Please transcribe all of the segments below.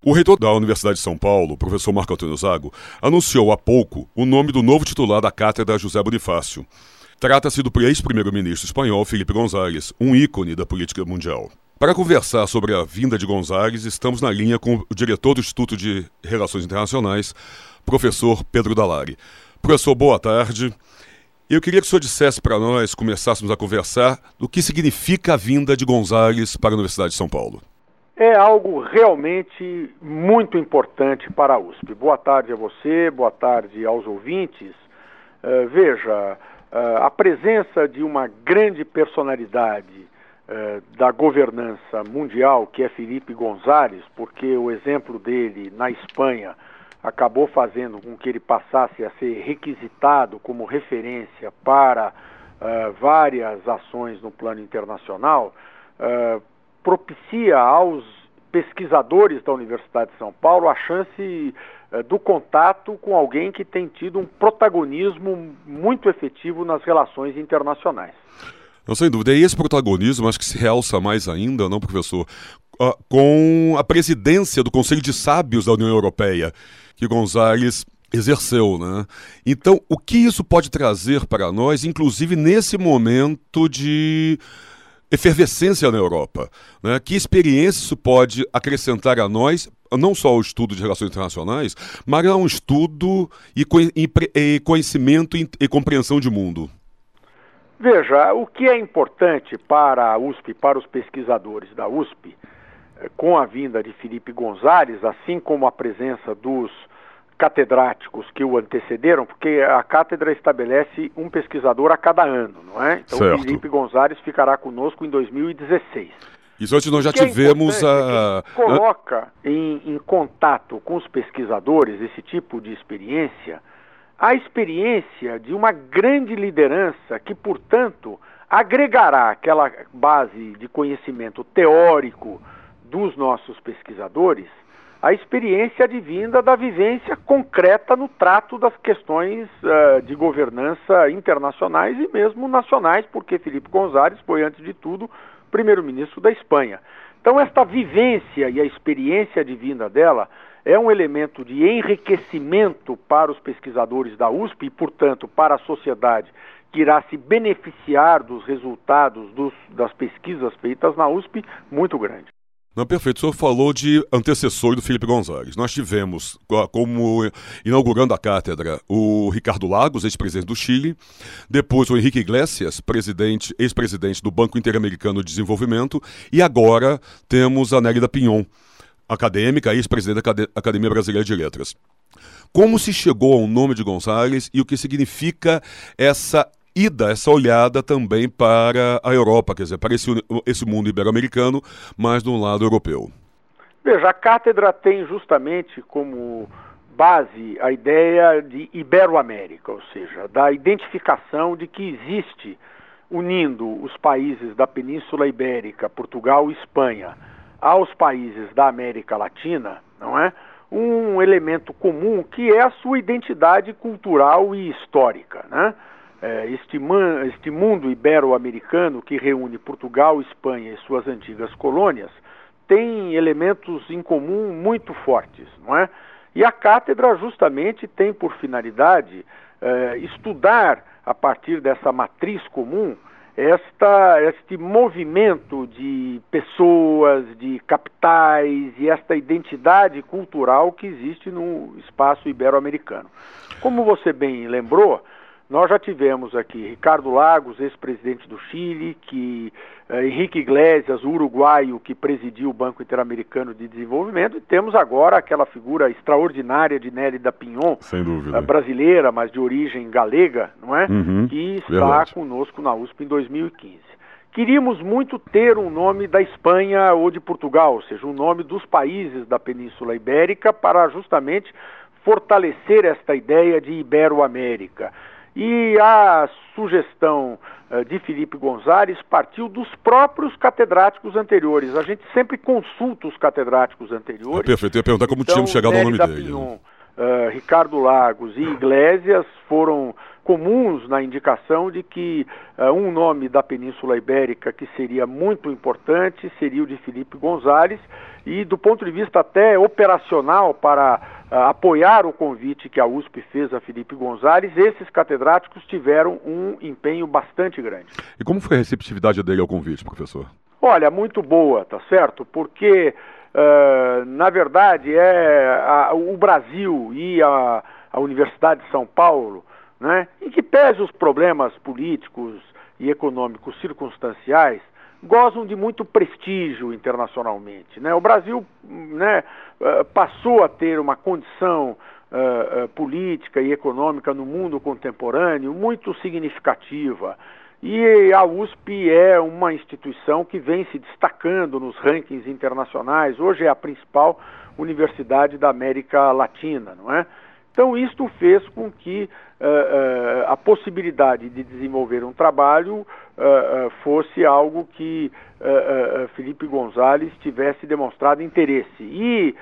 O reitor da Universidade de São Paulo, o professor Marco Antônio Zago, anunciou há pouco o nome do novo titular da cátedra José Bonifácio. Trata-se do ex-primeiro-ministro espanhol Felipe González, um ícone da política mundial. Para conversar sobre a vinda de González, estamos na linha com o diretor do Instituto de Relações Internacionais, professor Pedro Dalari. Professor, boa tarde. Eu queria que o senhor dissesse para nós, começássemos a conversar, do que significa a vinda de González para a Universidade de São Paulo. É algo realmente muito importante para a USP. Boa tarde a você, boa tarde aos ouvintes. Veja, a presença de uma grande personalidade da governança mundial, que é Felipe González, porque o exemplo dele na Espanha acabou fazendo com que ele passasse a ser requisitado como referência para várias ações no plano internacional, propicia aos pesquisadores da Universidade de São Paulo a chance do contato com alguém que tem tido um protagonismo muito efetivo nas relações internacionais. Não, sem dúvida. E esse protagonismo acho que se realça mais ainda, não, professor, com a presidência do Conselho de Sábios da União Europeia, que González exerceu, né? Então, o que isso pode trazer para nós, inclusive nesse momento de efervescência na Europa, né? Que experiência isso pode acrescentar a nós, não só ao estudo de relações internacionais, mas a um estudo e conhecimento e compreensão de mundo? Veja, o que é importante para a USP, para os pesquisadores da USP, com a vinda de Felipe González, assim como a presença dos catedráticos que o antecederam, porque a cátedra estabelece um pesquisador a cada ano, não é? Então, certo. Felipe González ficará conosco em 2016. Isso antes nós já tivemos coloca em contato com os pesquisadores esse tipo de experiência, a experiência de uma grande liderança que, portanto, agregará aquela base de conhecimento teórico dos nossos pesquisadores a experiência advinda da vivência concreta no trato das questões de governança internacionais e mesmo nacionais, porque Felipe González foi, antes de tudo, primeiro-ministro da Espanha. Então, esta vivência e a experiência advinda dela é um elemento de enriquecimento para os pesquisadores da USP e, portanto, para a sociedade que irá se beneficiar dos resultados das pesquisas feitas na USP, muito grande. Não, perfeito. O senhor falou de antecessor do Felipe González. Nós tivemos, como inaugurando a cátedra, o Ricardo Lagos, ex-presidente do Chile, depois o Henrique Iglesias, ex-presidente do Banco Interamericano de Desenvolvimento, e agora temos a Nélida Pinhon, acadêmica, ex-presidente da Academia Brasileira de Letras. Como se chegou ao nome de González e o que significa essa olhada também para a Europa, quer dizer, para esse mundo ibero-americano, mas do lado europeu? Veja, a cátedra tem justamente como base a ideia de Ibero-América, ou seja, da identificação de que existe, unindo os países da Península Ibérica, Portugal e Espanha, aos países da América Latina, não é? Um elemento comum que é a sua identidade cultural e histórica, né? Este mundo ibero-americano que reúne Portugal, Espanha e suas antigas colônias tem elementos em comum muito fortes, não é? E a cátedra justamente tem por finalidade estudar, a partir dessa matriz comum, este movimento de pessoas, de capitais e esta identidade cultural que existe no espaço ibero-americano. Como você bem lembrou, nós já tivemos aqui Ricardo Lagos, ex-presidente do Chile, Henrique Iglesias, o uruguaio, que presidiu o Banco Interamericano de Desenvolvimento, e temos agora aquela figura extraordinária de Nélida Pinhon, brasileira, mas de origem galega, não é? Que está conosco na USP em 2015. Queríamos muito ter um nome da Espanha ou de Portugal, ou seja, um nome dos países da Península Ibérica para justamente fortalecer esta ideia de Ibero-América. E a sugestão de Felipe González partiu dos próprios catedráticos anteriores. A gente sempre consulta os catedráticos anteriores. Perfeito, eu ia perguntar como tínhamos chegado ao nome dele. Pinhon Ricardo Lagos e Iglesias foram comuns na indicação de que um nome da Península Ibérica que seria muito importante seria o de Felipe González, e do ponto de vista até operacional para apoiar o convite que a USP fez a Felipe González, esses catedráticos tiveram um empenho bastante grande. E como foi a receptividade dele ao convite, professor? Olha, muito boa, tá certo? Porque, na verdade, o Brasil e a Universidade de São Paulo, né, em que pese os problemas políticos e econômicos circunstanciais, gozam de muito prestígio internacionalmente, né? O Brasil, né, passou a ter uma condição política e econômica no mundo contemporâneo muito significativa. E a USP é uma instituição que vem se destacando nos rankings internacionais. Hoje é a principal universidade da América Latina, não é? Então, isto fez com que a possibilidade de desenvolver um trabalho fosse algo que Felipe González tivesse demonstrado interesse. E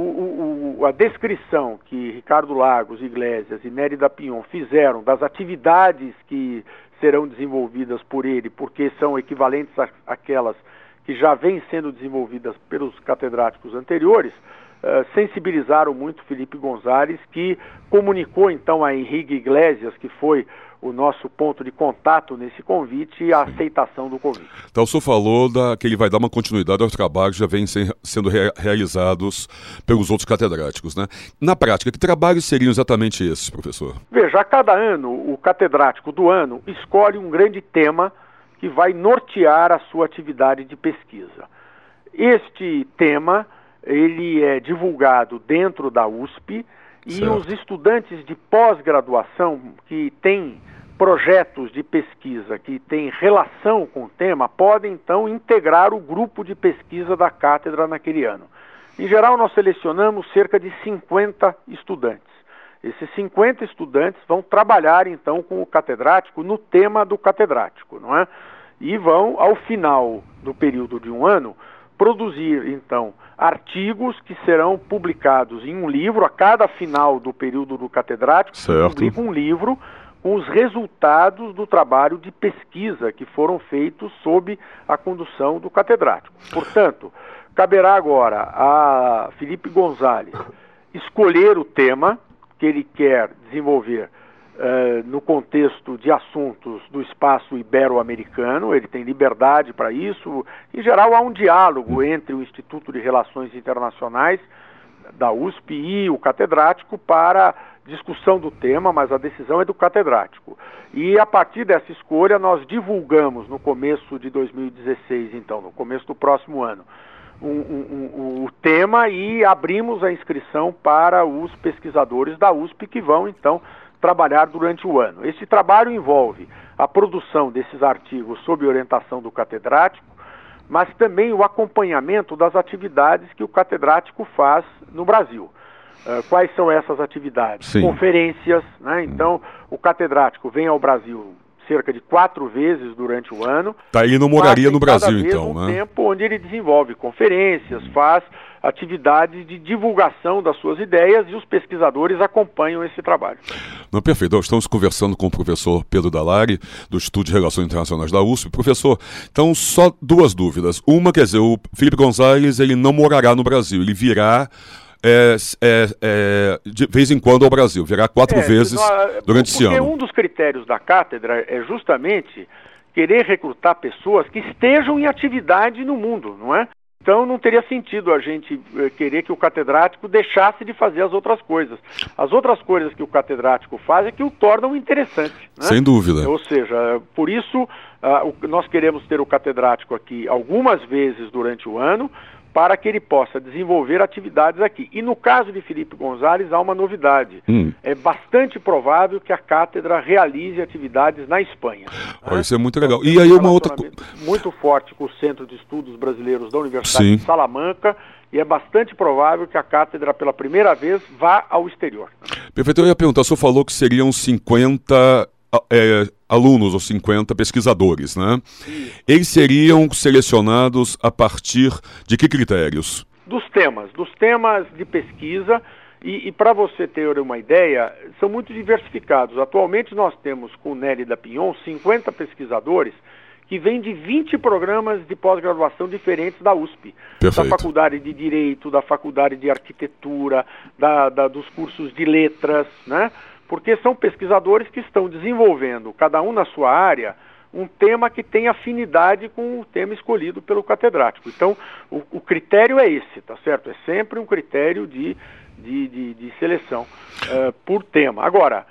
a descrição que Ricardo Lagos, Iglesias e Nérida Pinhon fizeram das atividades que serão desenvolvidas por ele, porque são equivalentes àquelas que já vêm sendo desenvolvidas pelos catedráticos anteriores, sensibilizaram muito Felipe González, que comunicou então a Henrique Iglesias, que foi o nosso ponto de contato nesse convite, e a aceitação do convite. Então o senhor falou que ele vai dar uma continuidade aos trabalhos que já vêm sendo realizados pelos outros catedráticos, né? Na prática, que trabalhos seriam exatamente esses, professor? Veja, a cada ano, o catedrático do ano escolhe um grande tema que vai nortear a sua atividade de pesquisa. Este tema, ele é divulgado dentro da USP, e certo. Os estudantes de pós-graduação que têm projetos de pesquisa que têm relação com o tema podem então integrar o grupo de pesquisa da cátedra naquele ano. Em geral, nós selecionamos cerca de 50 estudantes. Esses 50 estudantes vão trabalhar então com o catedrático no tema do catedrático, não é? E vão, ao final do período de um ano, produzir, então, artigos que serão publicados em um livro. A cada final do período do catedrático, se publica um livro com os resultados do trabalho de pesquisa que foram feitos sob a condução do catedrático. Portanto, caberá agora a Felipe González escolher o tema que ele quer desenvolver no contexto de assuntos do espaço ibero-americano. Ele tem liberdade para isso. Em geral, há um diálogo entre o Instituto de Relações Internacionais da USP e o catedrático para discussão do tema, mas a decisão é do catedrático. E a partir dessa escolha, nós divulgamos no começo de 2016, então, no começo do próximo ano, o tema, e abrimos a inscrição para os pesquisadores da USP que vão, então, trabalhar durante o ano. Esse trabalho envolve a produção desses artigos sob orientação do catedrático, mas também o acompanhamento das atividades que o catedrático faz no Brasil. Quais são essas atividades? Sim. Conferências, né? Então, o catedrático vem ao Brasil cerca de 4 vezes durante o ano. Tá, ele não moraria no Brasil, então, né? né? Tempo onde ele desenvolve conferências, faz atividades de divulgação das suas ideias, e os pesquisadores acompanham esse trabalho. Não, perfeito. Nós estamos conversando com o professor Pedro Dallari, do Instituto de Relações Internacionais da USP. Professor, então só 2 dúvidas. Uma, quer dizer, o Felipe González, ele não morará no Brasil, ele virá de vez em quando ao Brasil, virá 4 vezes durante esse ano. Porque um dos critérios da cátedra é justamente querer recrutar pessoas que estejam em atividade no mundo, não é? Então não teria sentido a gente querer que o catedrático deixasse de fazer as outras coisas. As outras coisas que o catedrático faz é que o tornam interessante, né? Sem dúvida. Ou seja, por isso nós queremos ter o catedrático aqui algumas vezes durante o ano, para que ele possa desenvolver atividades aqui. E no caso de Felipe González, há uma novidade. É bastante provável que a cátedra realize atividades na Espanha. Isso é muito legal. E aí uma outra muito forte com o Centro de Estudos Brasileiros da Universidade de Salamanca, e é bastante provável que a cátedra, pela primeira vez, vá ao exterior. Perfeito. Eu ia perguntar, o senhor falou que seriam 50 alunos ou 50 pesquisadores, né? Eles seriam selecionados a partir de que critérios? Dos temas de pesquisa, E para você ter uma ideia, são muito diversificados. Atualmente nós temos com o Nery da Pinhon 50 pesquisadores que vêm de 20 programas de pós-graduação diferentes da USP. Perfeito. Da Faculdade de Direito, da Faculdade de Arquitetura, dos cursos de Letras, né? Porque são pesquisadores que estão desenvolvendo, cada um na sua área, um tema que tem afinidade com o tema escolhido pelo catedrático. Então, o critério é esse, tá certo? É sempre um critério de seleção por tema. Agora,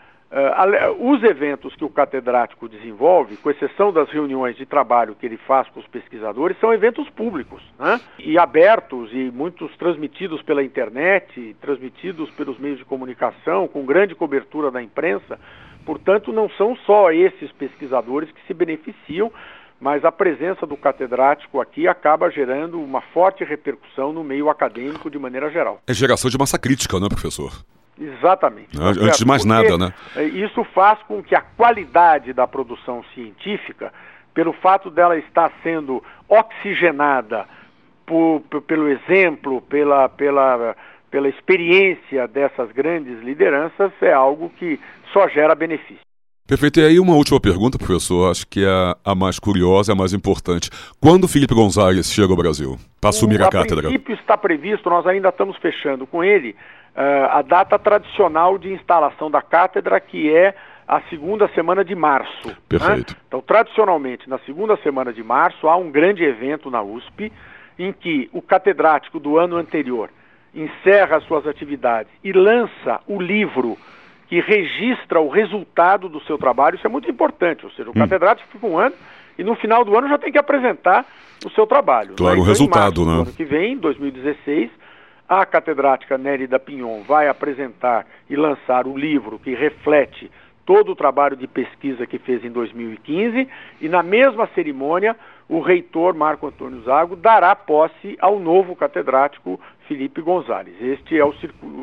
os eventos que o catedrático desenvolve, com exceção das reuniões de trabalho que ele faz com os pesquisadores, são eventos públicos, né? E abertos, e muitos transmitidos pela internet, transmitidos pelos meios de comunicação, com grande cobertura da imprensa. Portanto, não são só esses pesquisadores que se beneficiam, mas a presença do catedrático aqui acaba gerando uma forte repercussão no meio acadêmico de maneira geral. É geração de massa crítica, né, professor? Exatamente. Antes de mais nada, né? Isso faz com que a qualidade da produção científica, pelo fato dela estar sendo oxigenada pelo exemplo, pela experiência dessas grandes lideranças, é algo que só gera benefício. Perfeito. E aí uma última pergunta, professor, acho que é a mais curiosa, a mais importante. Quando Felipe González chega ao Brasil para assumir a cátedra? A princípio está previsto, nós ainda estamos fechando com ele, a data tradicional de instalação da cátedra, que é a segunda semana de março. Perfeito. Né? Então, tradicionalmente, na segunda semana de março, há um grande evento na USP, em que o catedrático do ano anterior encerra as suas atividades e lança o livro que registra o resultado do seu trabalho. Isso é muito importante, ou seja, o catedrático fica um ano e no final do ano já tem que apresentar o seu trabalho. Claro, né? o resultado, né? No ano que vem, em 2016, a catedrática Nery da Pinhon vai apresentar e lançar o livro que reflete todo o trabalho de pesquisa que fez em 2015, e na mesma cerimônia o reitor Marco Antônio Zago dará posse ao novo catedrático Felipe González. Este é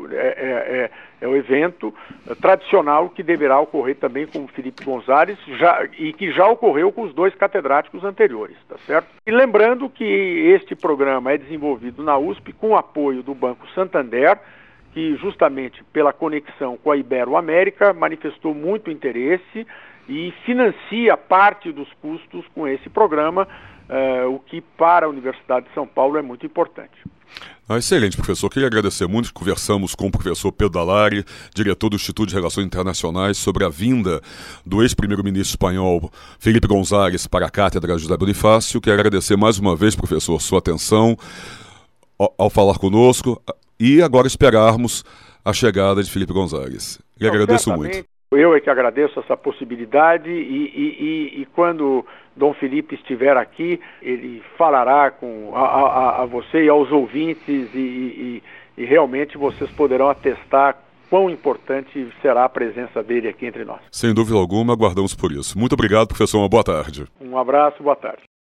o evento tradicional que deverá ocorrer também com o Felipe González, e que já ocorreu com os dois catedráticos anteriores, tá certo? E lembrando que este programa é desenvolvido na USP com o apoio do Banco Santander, que justamente pela conexão com a Ibero-América manifestou muito interesse e financia parte dos custos com esse programa, o que para a Universidade de São Paulo é muito importante. Excelente, professor. Queria agradecer muito. Conversamos com o professor Pedro Dallari, diretor do Instituto de Relações Internacionais, sobre a vinda do ex-primeiro-ministro espanhol Felipe González para a Cátedra José Bonifácio. Quero agradecer mais uma vez, professor, sua atenção ao falar conosco e agora esperarmos a chegada de Felipe González. E agradeço muito. Eu é que agradeço essa possibilidade e quando Dom Felipe estiver aqui, ele falará a você e aos ouvintes e realmente vocês poderão atestar quão importante será a presença dele aqui entre nós. Sem dúvida alguma, aguardamos por isso. Muito obrigado, professor. Uma boa tarde. Um abraço, boa tarde.